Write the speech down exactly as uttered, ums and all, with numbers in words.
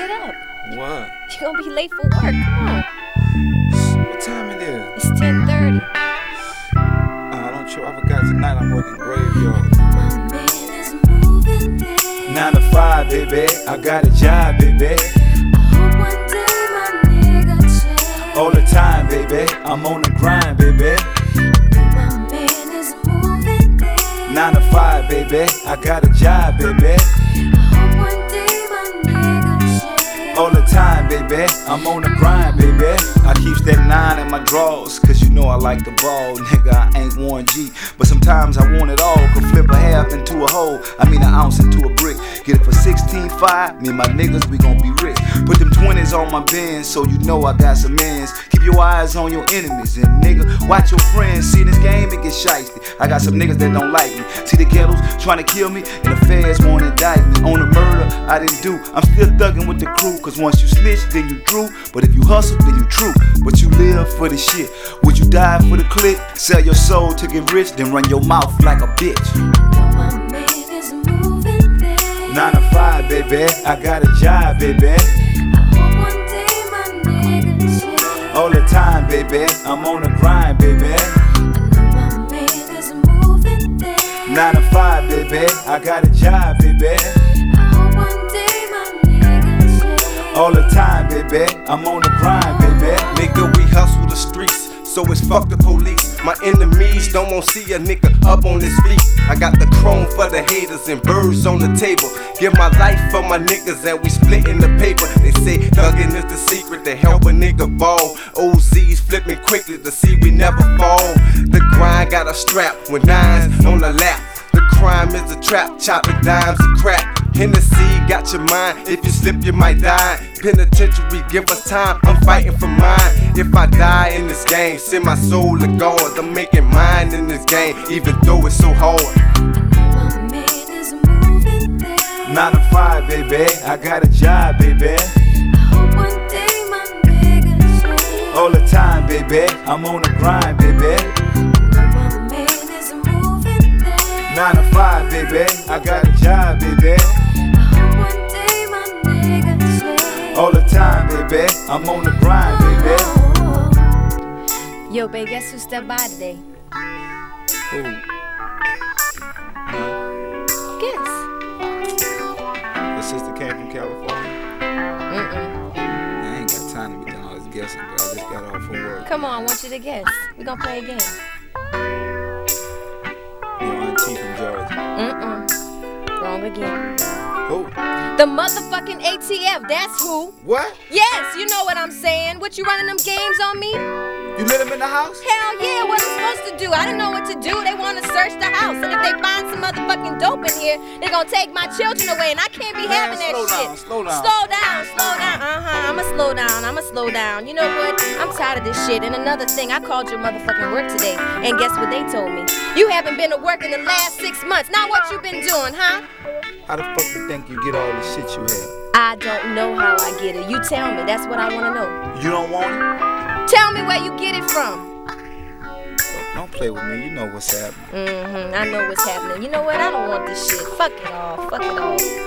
get up. What? You're gonna be late for work. Come on. What time it is? It's ten thirty. Uh, don't you? I forgot tonight I'm working graveyard. Nine to five, baby. I got a job, baby. All the time, baby. I'm on the grind, baby. Nine to five, baby. I got a job, baby. All the time, baby. I'm on the grind, baby. I keep that nine in my drawers, cause you know I like the ball. Nigga, I ain't Warren G, but sometimes I want it all. Could flip a half into a hole, I mean an ounce into a brick. Get it for sixteen five, me and my niggas, we gon' be rich. Put them twenties on my bins, so you know I got some ends. Keep your eyes on your enemies, and nigga, watch your friends. See this game, it get shiesty. I got some niggas that don't like me. See the ghettos trying to kill me, and the feds wanna indict me. On the murder I didn't do, I'm still thugging with the crew. Cause once you snitch, then you drew. But if you hustle, then you true. But you live for the shit. Would you die for the click? Sell your soul to get rich, then run your mouth like a bitch. Nine to five, baby. I got a job, baby. All the time, baby. I'm on the grind, baby. Nine to five, baby. I got a job, baby. All the time, baby, I'm on the grind, baby. Nigga, we hustle the streets, so it's fuck the police. My enemies don't want see a nigga up on his feet. I got the chrome for the haters and birds on the table. Give my life for my niggas and we splitting the paper. They say thuggin' is the secret to help a nigga ball. O Z's flipping quickly to see we never fall. The grind got a strap with nines on the lap. The crime is a trap, chopping dimes and crack. Hennessy got your mind, if you slip you might die. Penitentiary, give us time, I'm fighting for mine. If I die in this game, send my soul to God. I'm making mine in this game, even though it's so hard. Nine to five, baby, I got a job, baby. All the time, baby, I'm on the grind, baby. Nine to five, baby, I got a job, baby. All the time, baby, I'm on the grind, baby. Yo, babe, guess who stepped by today? Who? Guess. Your sister came from California? Mm-mm. I ain't got time to be doing all this guessing, girl. I just got off from work. Come on, I want you to guess. We gonna play a game. Your auntie from Georgia. Mm-mm. Wrong again. Who? The motherfucking A T F, that's who. What? Yes, you know what I'm saying. What, you running them games on me? You let him in the house? Hell yeah, what I'm supposed to do? I didn't know what to do. They want to search the house. And if they find some motherfucking dope in here, they're going to take my children away. And I can't be Man, having that slow shit. down, slow down. Slow down, slow down. Uh-huh, I'ma slow down, I'ma slow down. You know what? I'm tired of this shit. And another thing, I called your motherfucking work today. And guess what they told me? You haven't been to work in the last six months. Now what you been doing, huh? How the fuck you think you get all the shit you have? I don't know how I get it. You tell me. That's what I want to know. You don't want it? Tell me where you get it from. Don't play with me. You know what's happening. Mm-hmm. I know what's happening. You know what? I don't want this shit. Fuck it all. Fuck it all.